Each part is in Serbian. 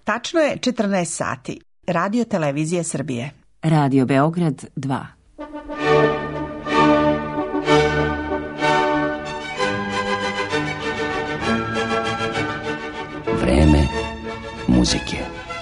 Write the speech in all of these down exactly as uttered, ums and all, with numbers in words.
Tačno je četrnaest sati. Radio Televizija Srbije. Radio Beograd dva. Vreme muzike.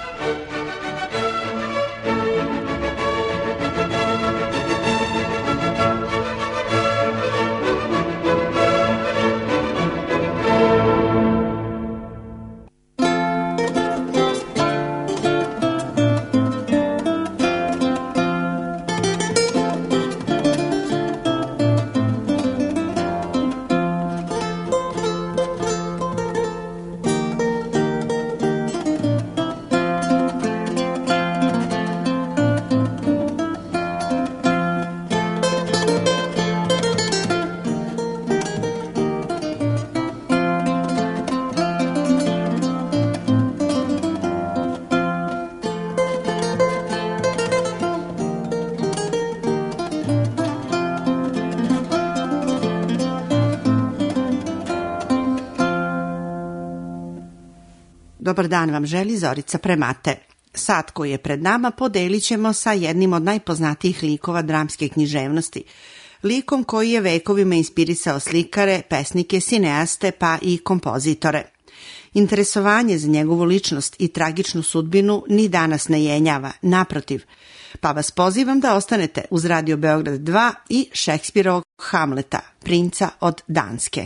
Dobar dan vam želi Zorica Premate. Sat koji je pred nama podelit ćemo sa jednim od najpoznatijih likova dramske književnosti. Likom koji je vekovima inspirisao slikare, pesnike, sineaste pa i kompozitore. Interesovanje za njegovu ličnost i tragičnu sudbinu ni danas ne jenjava, naprotiv. Pa vas pozivam da ostanete uz Radio Beograd dva i Šekspirovog Hamleta, princa od Danske.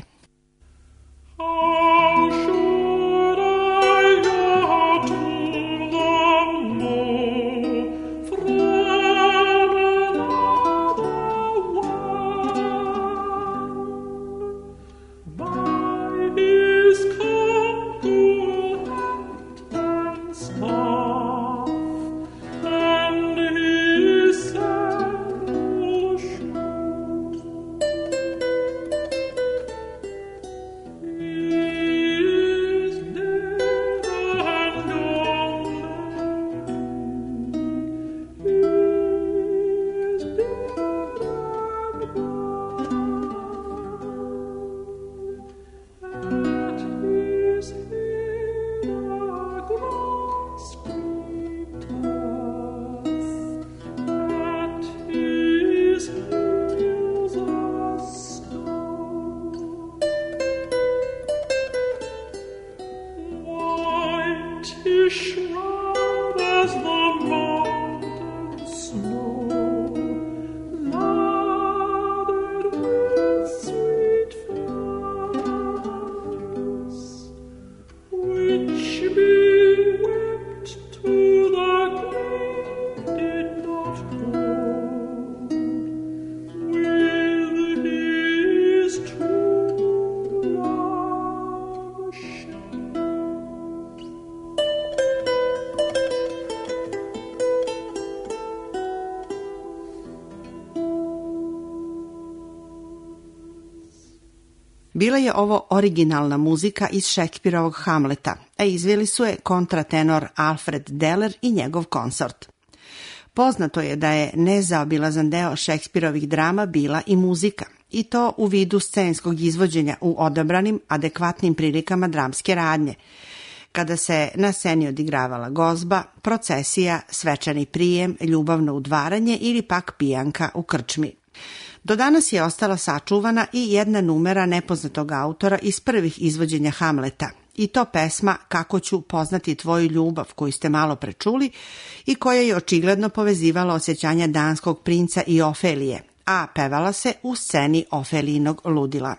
Bila je ovo originalna muzika iz Šekspirovog Hamleta, a izveli su je kontratenor Alfred Deller i njegov konsort. Poznato je da je nezaobilazan deo Šekspirovih drama bila i muzika, i to u vidu scenskog izvođenja u odabranim, adekvatnim prilikama dramske radnje, kada se na sceni odigravala gozba, procesija, svečani prijem, ljubavno udvaranje ili pak pijanka u krčmi. Do danas je ostala sačuvana i jedna numera nepoznatog autora iz prvih izvođenja Hamleta, i to pesma Kako ću poznati tvoju ljubav, koju ste malo prečuli i koja je očigledno povezivala osjećanja danskog princa i Ofelije, a pevala se u sceni Ofelijnog ludila.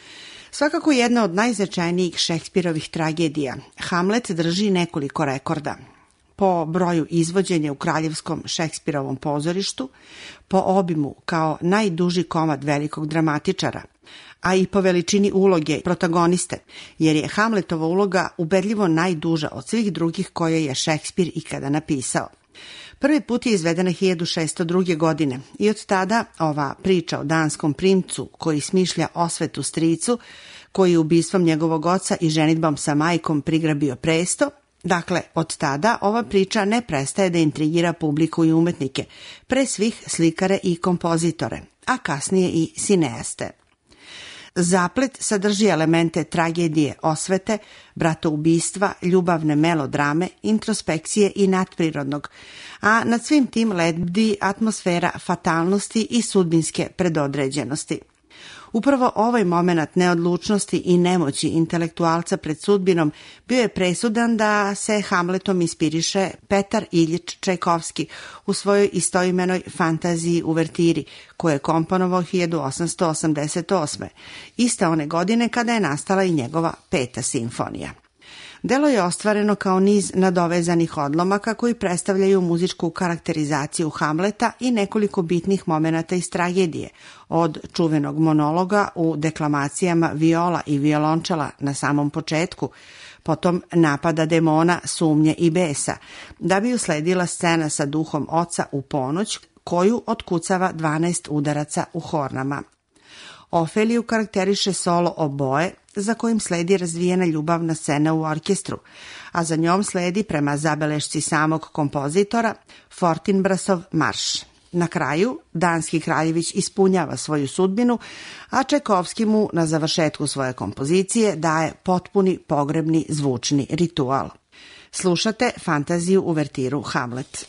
Svakako jedna od najznačajnijih Šekspirovih tragedija, Hamlet drži nekoliko rekorda. Po broju izvođenja u Kraljevskom Šekspirovom pozorištu, po obimu kao najduži komad velikog dramatičara, a i po veličini uloge protagoniste, jer je Hamletova uloga ubedljivo najduža od svih drugih koje je Šekspir ikada napisao. Prvi put je izvedena hiljadu šeststo druge. godine i od tada ova priča o danskom princu koji smišlja osvetu stricu, koji je ubistvom njegovog oca i ženidbom sa majkom prigrabio presto. Dakle, od tada ova priča ne prestaje da intrigira publiku i umetnike, pre svih slikare i kompozitore, a kasnije i sineaste. Zaplet sadrži elemente tragedije, osvete, bratoubistva, ljubavne melodrame, introspekcije i nadprirodnog, a nad svim tim lebdi atmosfera fatalnosti i sudbinske predodređenosti. Upravo ovaj moment neodlučnosti i nemoći intelektualca pred sudbinom bio je presudan da se Hamletom inspiriše Petar Iljič Čajkovski u svojoj istoimenoj fantaziji uvertiri, koju je komponovao hiljadu osamsto osamdeset osme, iste one godine kada je nastala i njegova peta simfonija. Delo je ostvareno kao niz nadovezanih odlomaka koji predstavljaju muzičku karakterizaciju Hamleta i nekoliko bitnih momenata iz tragedije, od čuvenog monologa u deklamacijama viola i violončela na samom početku, potom napada demona, sumnje i besa, da bi usledila scena sa duhom oca u ponoć, koju otkucava dvanaest udaraca u hornama. Ofeliju karakteriše solo oboe, za kojim sledi razvijena ljubavna scena u orkestru, a za njom sledi, prema zabelešci samog kompozitora, Fortinbrasov marš. Na kraju, danski kraljević ispunjava svoju sudbinu, a Čajkovski mu na završetku svoje kompozicije daje potpuni pogrebni zvučni ritual. Slušate fantaziju uvertiru Hamlet.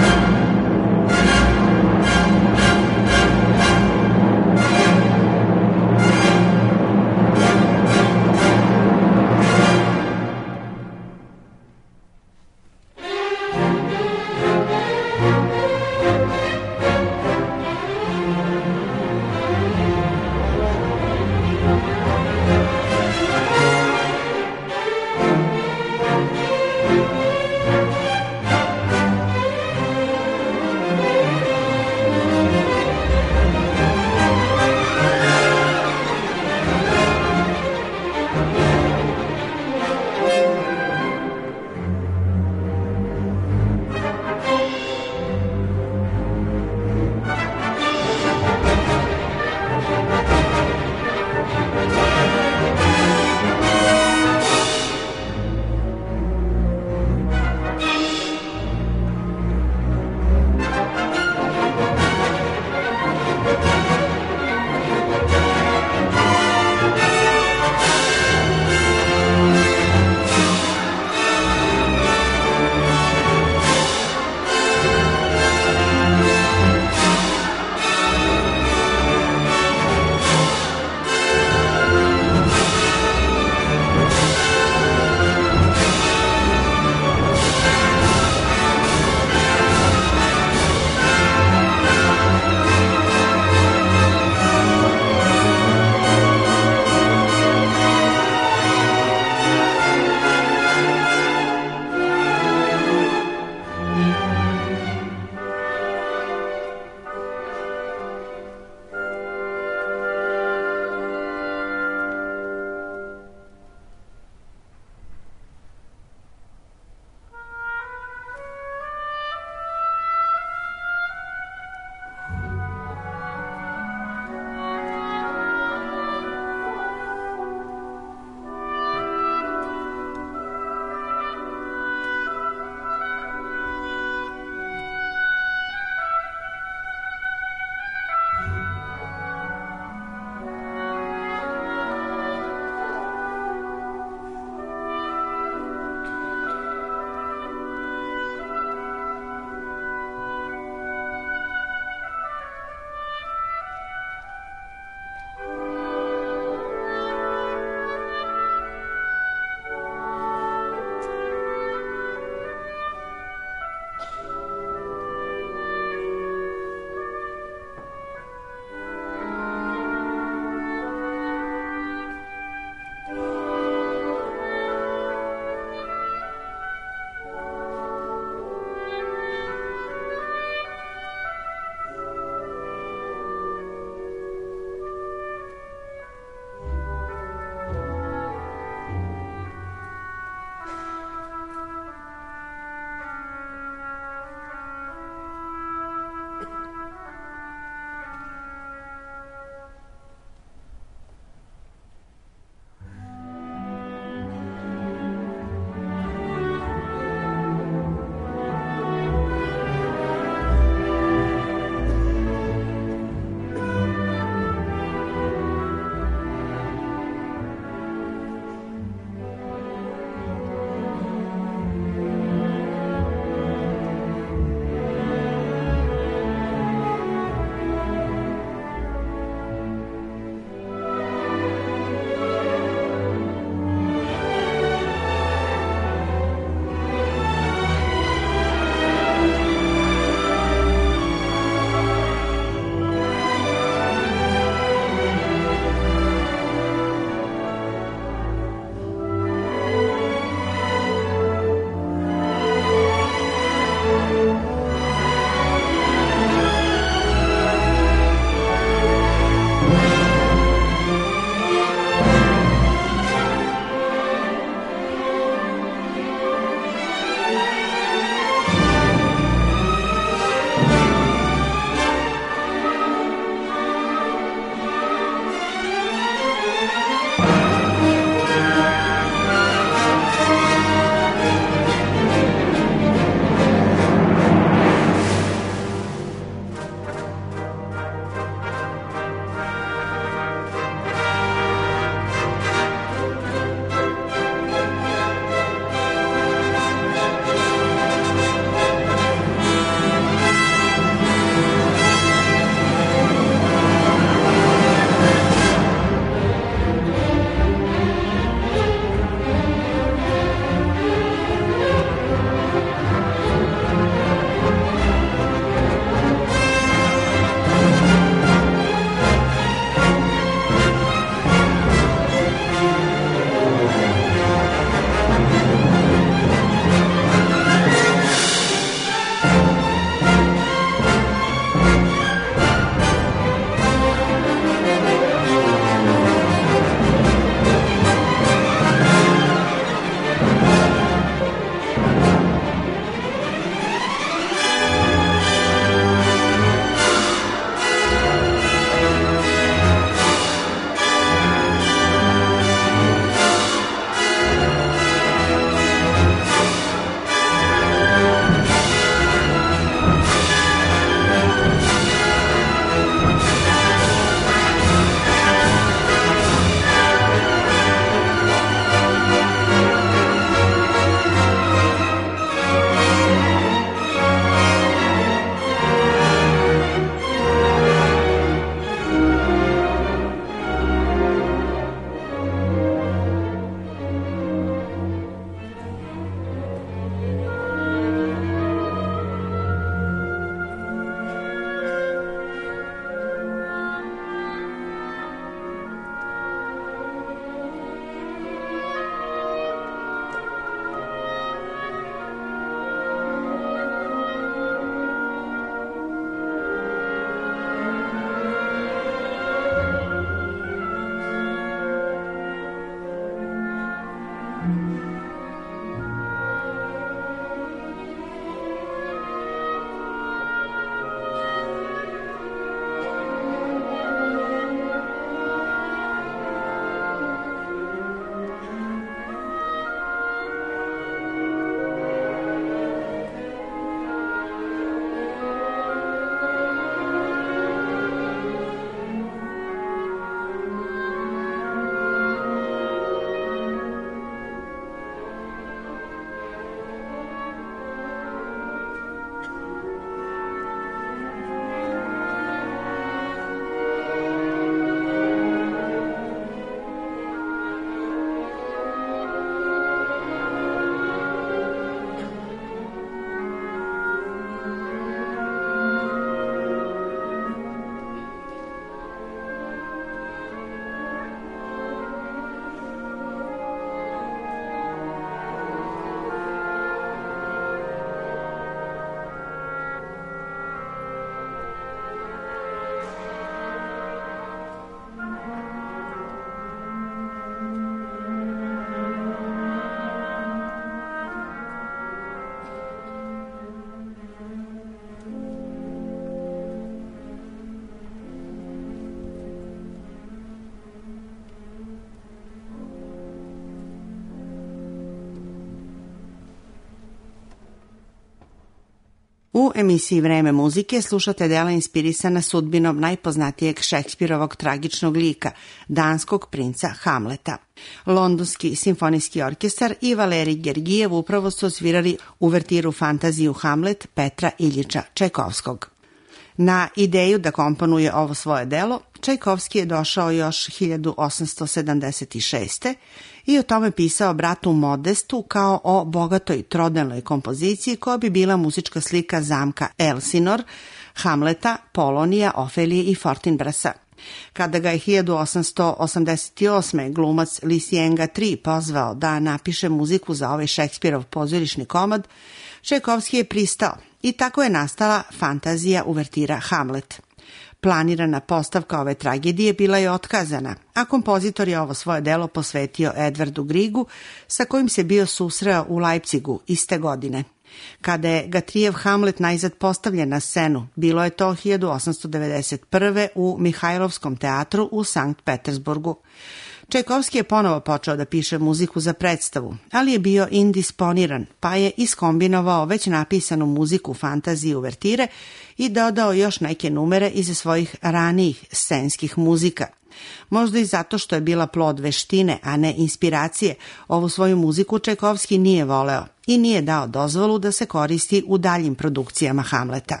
U emisiji Vreme muzike slušate dela inspirisana sudbinom najpoznatijeg Šekspirovog tragičnog lika, danskog princa Hamleta. Londonski simfonijski orkestar i Valerij Gergijev upravo su osvirali uvertiru fantaziju Hamlet Petra Iljiča Čajkovskog. Na ideju da komponuje ovo svoje delo, Čajkovski je došao još hiljadu osamsto sedamdeset šeste. i o tome pisao bratu Modestu kao o bogatoj trodelnoj kompoziciji koja bi bila muzička slika zamka Elsinor, Hamleta, Polonija, Ofelije i Fortinbrasa. Kada ga je hiljadu osamsto osamdeset osme. glumac Lisienga tri pozvao da napiše muziku za ovaj Šekspirov pozorišni komad, Čajkovski je pristao i tako je nastala fantazija uvertira Hamlet. Planirana postavka ove tragedije bila je otkazana, a kompozitor je ovo svoje delo posvetio Edvardu Grigu, sa kojim se bio susreo u Leipzigu iste godine. Kada je Gatrijev Hamlet najzad postavljen na scenu, bilo je to hiljadu osamsto devedeset prve. u Mihajlovskom teatru u Sankt Petersburgu. Čajkovski je ponovo počeo da piše muziku za predstavu, ali je bio indisponiran, pa je iskombinovao već napisanu muziku fantazije uvertire i dodao još neke numere iz svojih ranijih scenskih muzika. Možda i zato što je bila plod veštine, a ne inspiracije, ovu svoju muziku Čajkovski nije voleo i nije dao dozvolu da se koristi u daljim produkcijama Hamleta.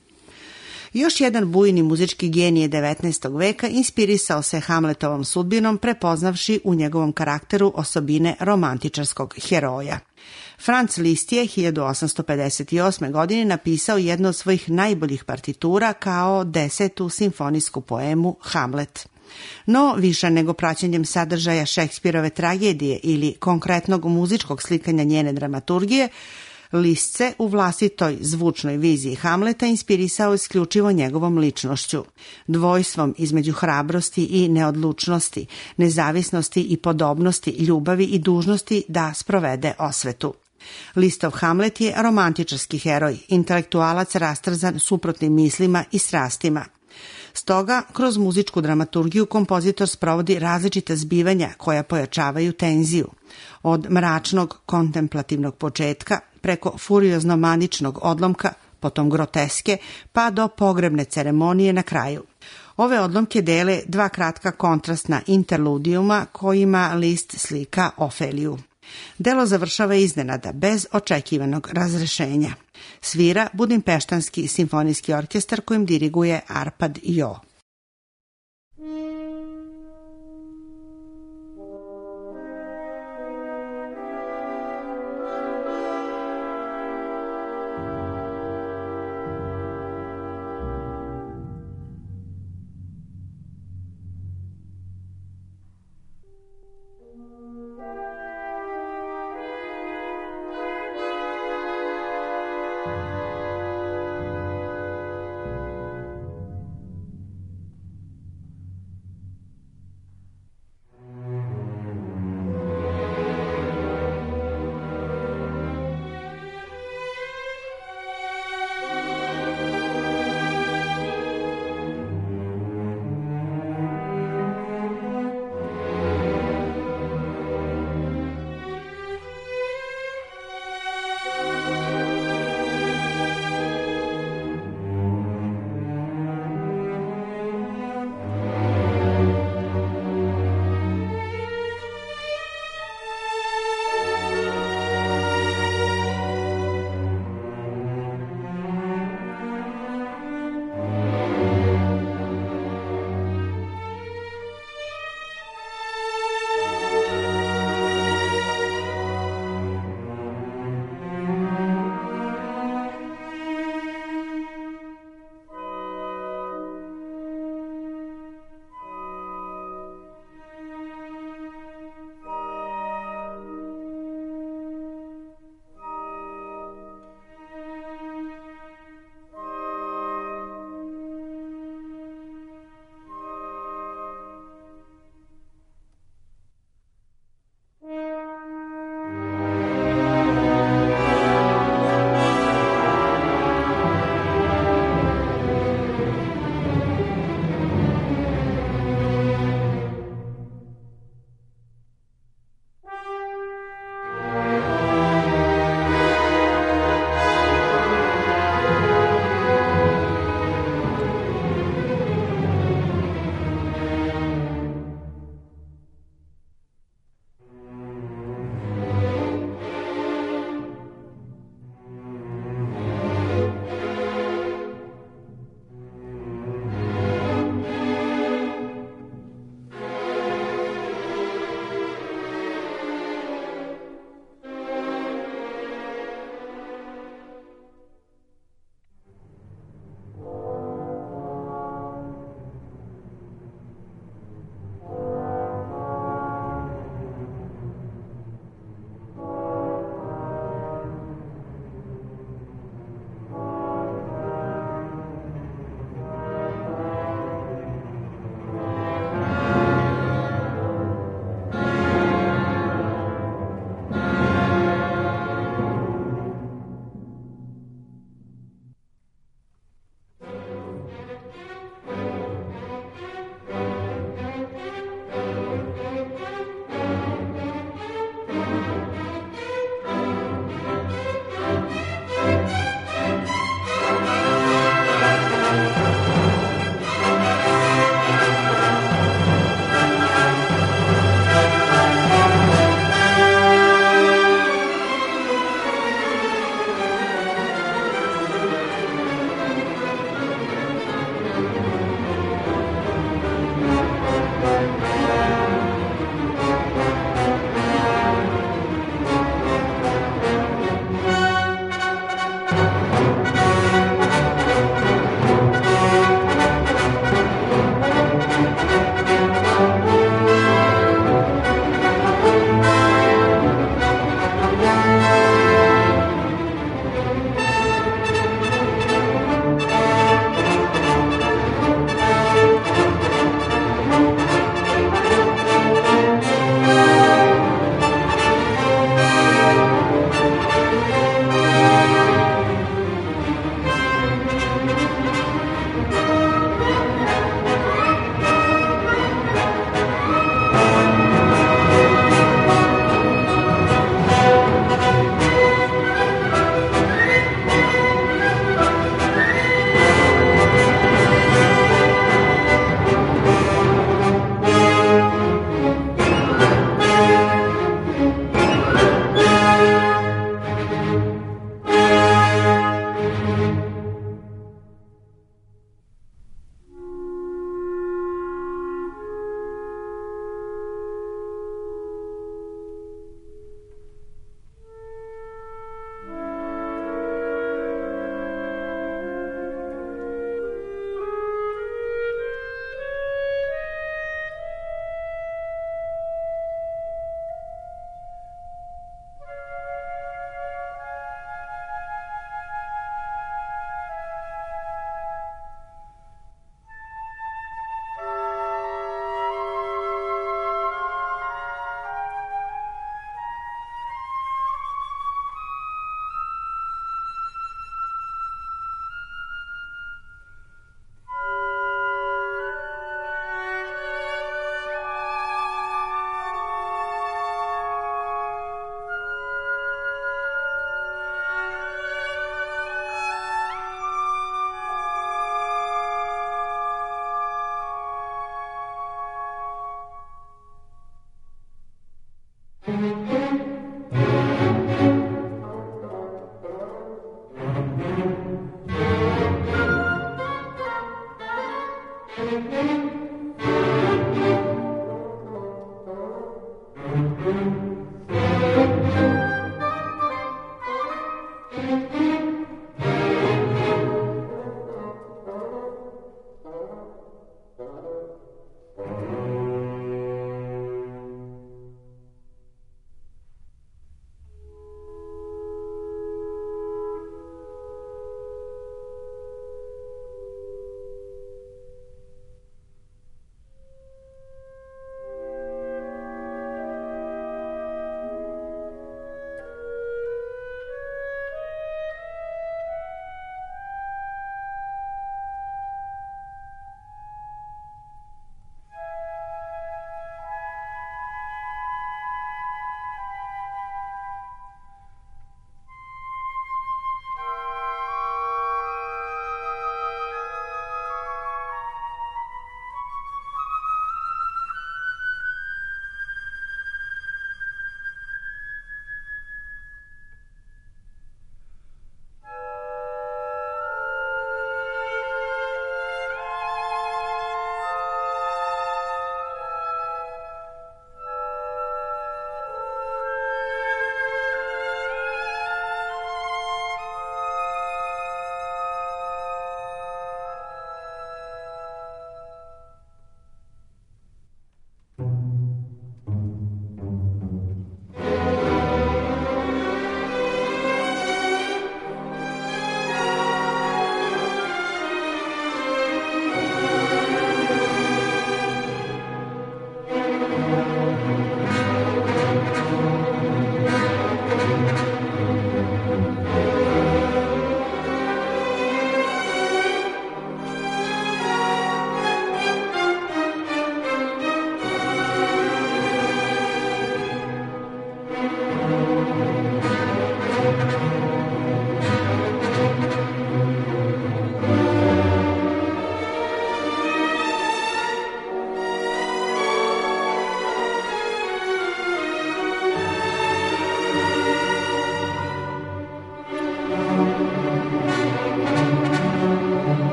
Još jedan bujni muzički genije devetnaestog veka inspirisao se Hamletovom sudbinom prepoznavši u njegovom karakteru osobine romantičarskog heroja. Franz Liszt je hiljadu osamsto pedeset osme. godine napisao jednu od svojih najboljih partitura kao desetu simfonijsku poemu Hamlet. No, više nego praćenjem sadržaja Šekspirove tragedije ili konkretnog muzičkog slikanja njene dramaturgije, Liszt se u vlastitoj zvučnoj viziji Hamleta inspirisao isključivo njegovom ličnošću, dvojstvom između hrabrosti i neodlučnosti, nezavisnosti i podobnosti, ljubavi i dužnosti da sprovede osvetu. Listov Hamlet je romantičarski heroj, intelektualac rastrzan suprotnim mislima i strastima. Stoga, kroz muzičku dramaturgiju kompozitor sprovodi različita zbivanja koja pojačavaju tenziju. Od mračnog kontemplativnog početka, preko furiozno-maničnog odlomka, potom groteske, pa do pogrebne ceremonije na kraju. Ove odlomke dele dva kratka kontrastna interludijuma kojima Liszt slika Ofeliju. Delo završava iznenada, bez očekivanog razrešenja. Svira Budimpeštanski simfonijski orkestar kojim diriguje Arpad Jo.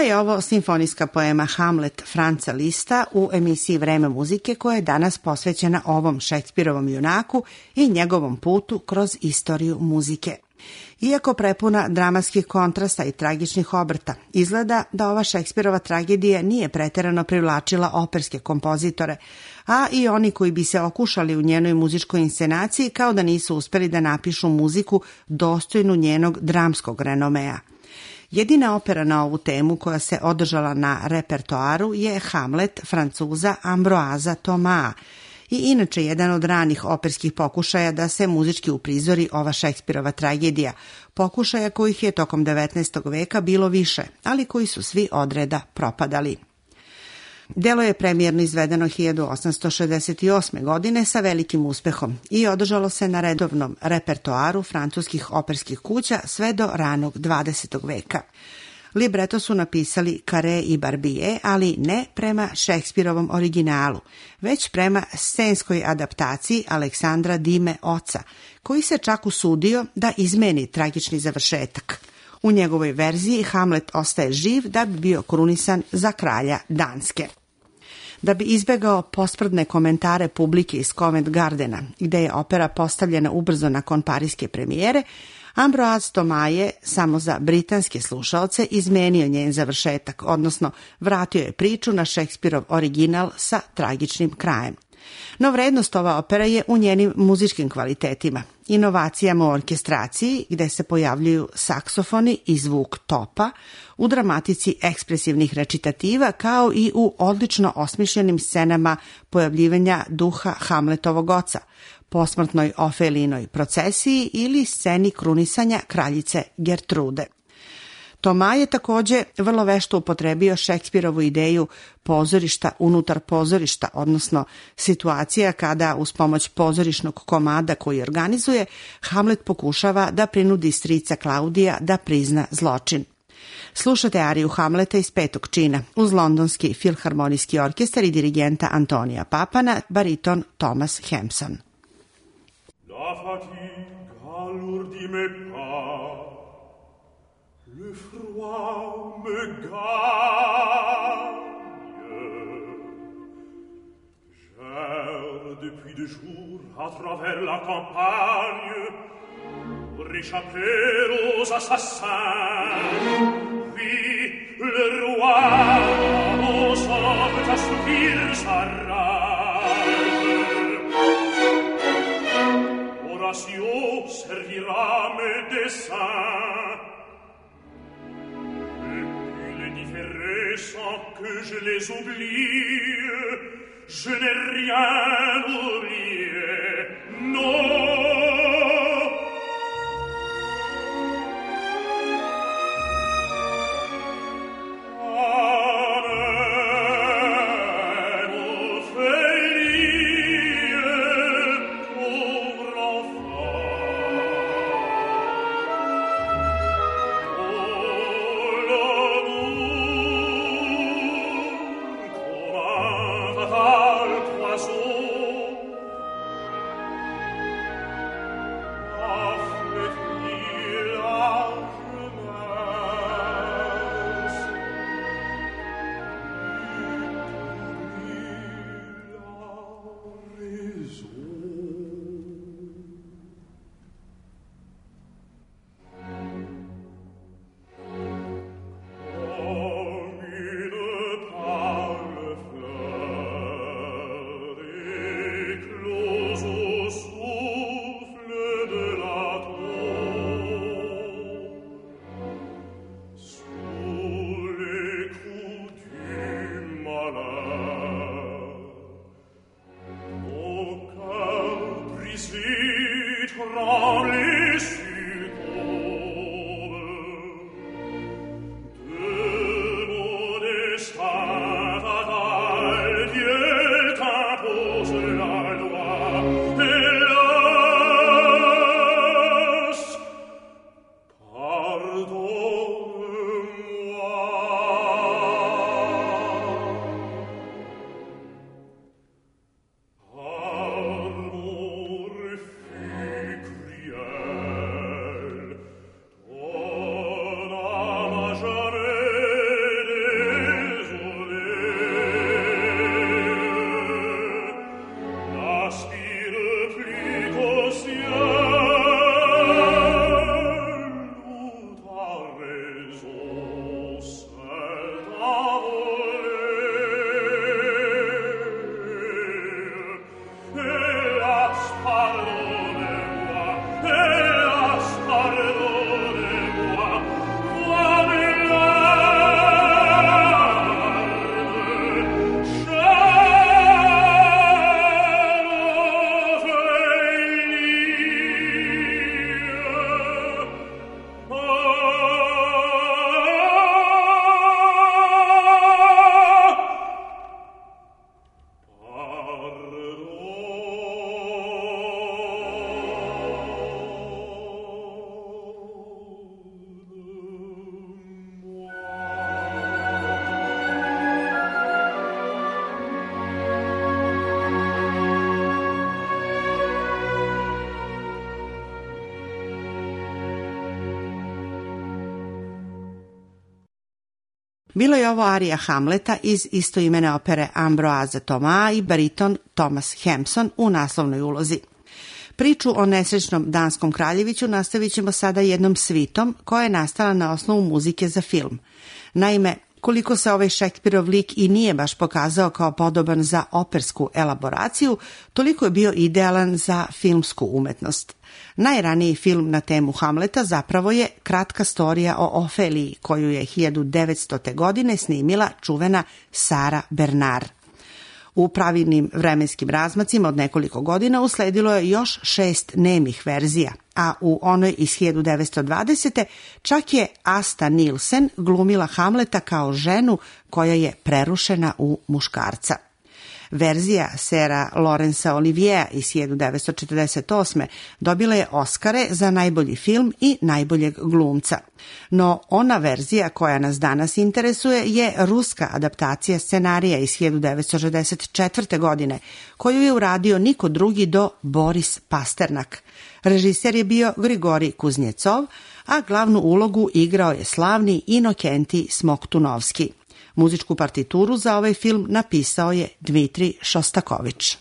je ovo simfonijska poema Hamlet Franca Lista u emisiji Vreme muzike, koja je danas posvećena ovom Šekspirovom junaku i njegovom putu kroz istoriju muzike. Iako prepuna dramatskih kontrasta i tragičnih obrta, izgleda da ova Šekspirova tragedija nije preterano privlačila operske kompozitore, a i oni koji bi se okušali u njenoj muzičkoj inscenaciji kao da nisu uspeli da napišu muziku dostojnu njenog dramskog renomea. Jedina opera na ovu temu koja se održala na repertoaru je Hamlet Francuza Ambroisa Thomas i inače jedan od ranih operskih pokušaja da se muzički uprizori ova Šekspirova tragedija, pokušaja kojih je tokom devetnaestog veka bilo više, ali koji su svi odreda propadali. Delo je premijerno izvedeno hiljadu osamsto šezdeset osme. godine sa velikim uspehom i održalo se na redovnom repertoaru francuskih operskih kuća sve do ranog dvadesetog veka. Libreto su napisali Carré i Barbier, ali ne prema Šekspirovom originalu, već prema scenskoj adaptaciji Aleksandra Dime oca, koji se čak usudio da izmeni tragični završetak. U njegovoj verziji Hamlet ostaje živ da bi bio krunisan za kralja Danske. Da bi izbegao posprdne komentare publike iz Covent Gardena, gde je opera postavljena ubrzo nakon pariske premijere, Ambroise Thomas je samo za britanske slušaoce izmenio njen završetak, odnosno vratio je priču na Šekspirov original sa tragičnim krajem. No vrednost ova opera je u njenim muzičkim kvalitetima, inovacijama u orkestraciji gde se pojavljuju saksofoni i zvuk topa, u dramatici ekspresivnih recitativa kao i u odlično osmišljenim scenama pojavljivanja duha Hamletovog oca, posmrtnoj Ofelijinoj procesiji ili sceni krunisanja kraljice Gertrude. Thomas je također vrlo vešto upotrebio Šekspirovu ideju pozorišta unutar pozorišta, odnosno situacija kada uz pomoć pozorišnog komada koji organizuje, Hamlet pokušava da prinudi strica Klaudija da prizna zločin. Slušate ariju Hamleta iz petog čina uz Londonski filharmonijski orkestar i dirigenta Antonija Papana, bariton Thomas Hampson. La fatigue alourdit mes pas, le froid me gagne. J'erre depuis deux jours à travers la campagne pour échapper aux assassins. Oui, le roi aux hommes assouvir sa rage. Horatio servira mes desseins. Et puis les différer sans que je les oublie. Je n'ai rien oublié, non. Bilo je ovo arija Hamleta iz istoimene opere Ambroise Thomas i bariton Thomas Hampson u naslovnoj ulozi. Priču o nesrećnom danskom kraljeviću nastavit ćemo sada jednom svitom koja je nastala na osnovu muzike za film. Naime, koliko se ovaj Šekspirov lik i nije baš pokazao kao podoban za opersku elaboraciju, toliko je bio idealan za filmsku umetnost. Najraniji film na temu Hamleta zapravo je kratka storija o Ofeliji, koju je hiljadu devetstote. godine snimila čuvena Sarah Bernard. U pravilnim vremenskim razmacima od nekoliko godina usledilo je još šest nemih verzija, a u onoj iz hiljadu devetsto dvadesete. čak je Asta Nielsen glumila Hamleta kao ženu koja je prerušena u muškarca. Verzija sera Laurence Oliviera iz hiljadu devetsto četrdeset osme. dobila je Oskare za najbolji film i najboljeg glumca. No ona verzija koja nas danas interesuje je ruska adaptacija scenarija iz hiljadu devetsto šezdeset četvrte. godine, koju je uradio niko drugi do Boris Pasternak. Režiser je bio Grigorij Kuznjecov, a glavnu ulogu igrao je slavni Inokentij Smoktunovski. Muzičku partituru za ovaj film napisao je Dmitrij Šostakovič.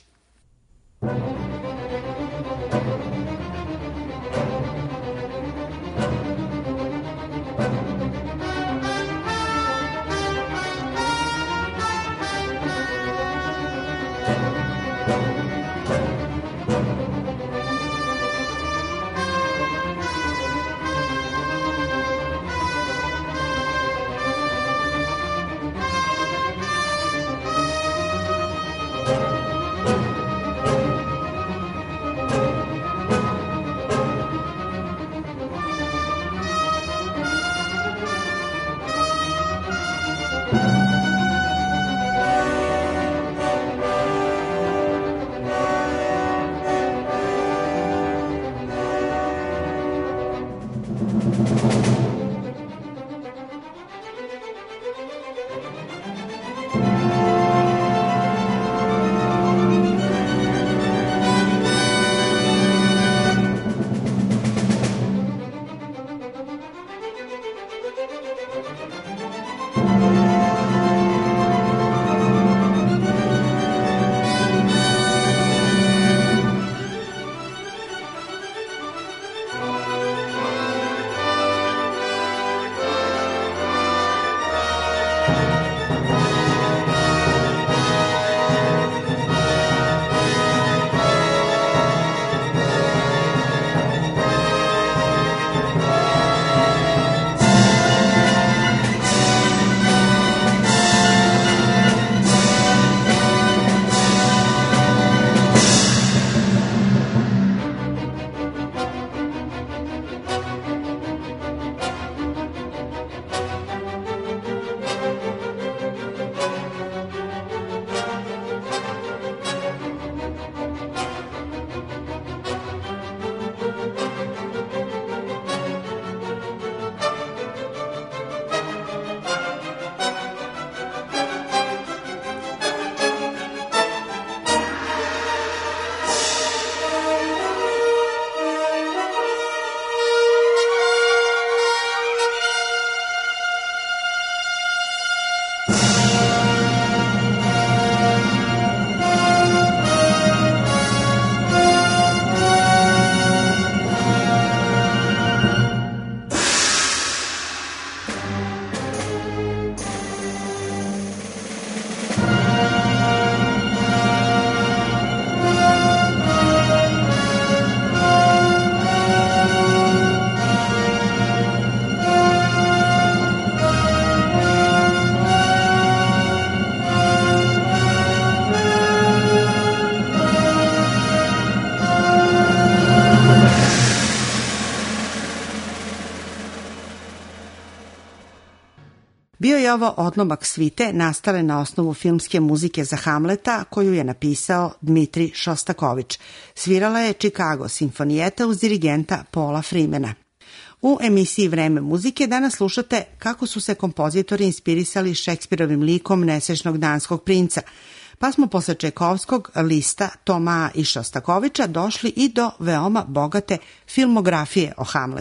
Bio je ovo odlomak svite nastale na osnovu filmske muzike za Hamleta koju je napisao Dmitrij Šostakovič. Svirala je Chicago simfonijeta uz dirigenta Paula Freemana. U emisiji Vreme muzike danas slušate kako su se kompozitori inspirisali Šekspirovim likom nesrećnog danskog princa, pa smo posle Čajkovskog, Lista, Toma i Šostakoviča došli i do veoma bogate filmografije o Hamletu.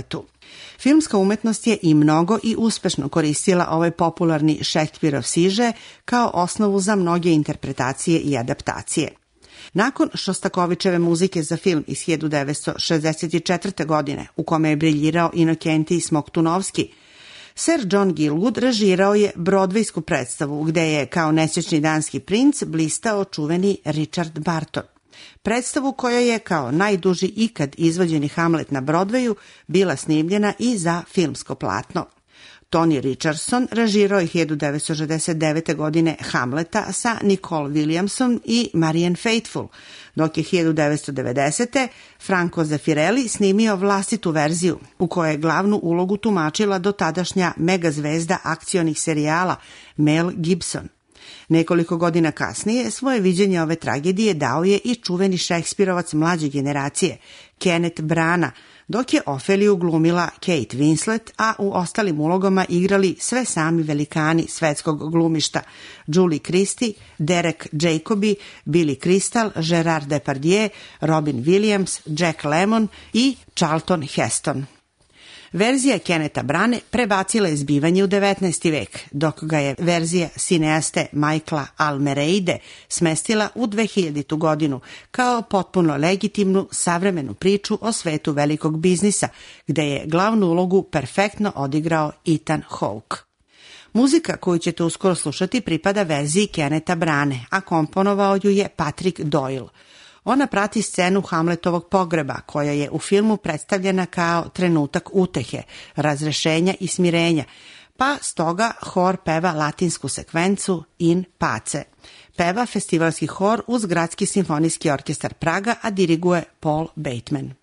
Filmska umetnost je i mnogo i uspešno koristila ovaj popularni Šekspirov siže kao osnovu za mnoge interpretacije i adaptacije. Nakon Šostakovićeve muzike za film iz hiljadu devetsto šezdeset četvrte. godine, u kome je briljirao Inokentij Smoktunovski, Sir John Gielgud režirao je brodvejsku predstavu gde je kao nesrećni danski princ blistao čuveni Richard Barton. Predstavu koja je kao najduži ikad izvođeni Hamlet na Brodveju bila snimljena i za filmsko platno. Tony Richardson režirao je hiljadu devetsto šezdeset devete. godine Hamleta sa Nicole Williamson i Marianne Faithfull, dok je hiljadu devetsto devedesete. Franco Zeffirelli snimio vlastitu verziju u kojoj je glavnu ulogu tumačila dotadašnja megazvezda akcionih serijala Mel Gibson. Nekoliko godina kasnije svoje viđenje ove tragedije dao je i čuveni Šekspirovac mlađe generacije, Kenneth Branagh, dok je Ofeliju glumila Kate Winslet, a u ostalim ulogama igrali sve sami velikani svetskog glumišta: Julie Christie, Derek Jacobi, Billy Crystal, Gerard Depardieu, Robin Williams, Jack Lemmon i Charlton Heston. Verzija Kennetha Branagha prebacila je zbivanje u devetnaesti vek, dok ga je verzija sineaste Michaela Almereide smestila u dvehiljaditu. godinu kao potpuno legitimnu savremenu priču o svetu velikog biznisa, gde je glavnu ulogu perfektno odigrao Ethan Hawke. Muzika koju ćete uskoro slušati pripada verziji Kennetha Branagha, a komponovao ju je Patrick Doyle. Ona prati scenu Hamletovog pogreba, koja je u filmu predstavljena kao trenutak utehe, razrešenja i smirenja, pa stoga hor peva latinsku sekvencu In Pace. Peva festivalski hor uz Gradski simfonijski orkestar Praga, a diriguje Paul Bateman.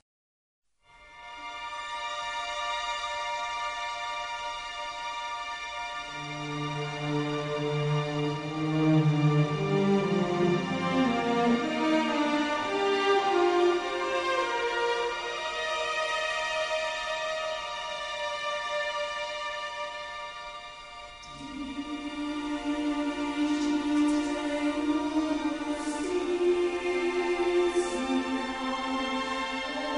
Thank you.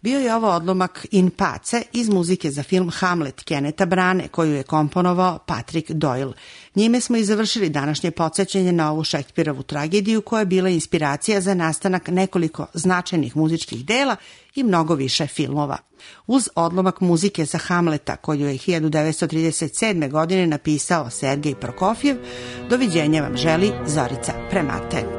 Bio je ovo odlomak In pace iz muzike za film Hamlet Kennetha Brane, koju je komponovao Patrick Doyle. Njime smo i završili današnje podsjećanje na ovu Šekspirovu tragediju koja je bila inspiracija za nastanak nekoliko značajnih muzičkih dela i mnogo više filmova. Uz odlomak muzike za Hamleta, koju je hiljadu devetsto trideset sedme. godine napisao Sergej Prokofjev, doviđenja vam želi Zorica Premate.